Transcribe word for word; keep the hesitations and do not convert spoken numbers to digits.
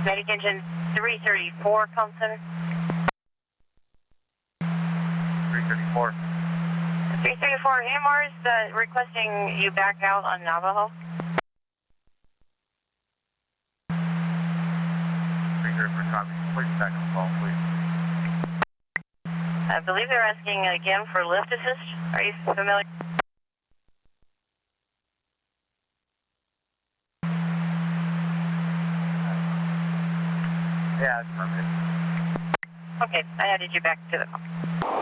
Medic engine three thirty-four, com center. three thirty-four. three thirty-four, A M R is uh, requesting you back out on Navajo. three thirty-four, copy. Please back on the call, please. I believe they're asking again for lift assist. Are you familiar? Yeah, it's permitted. Okay, I added you back to the call.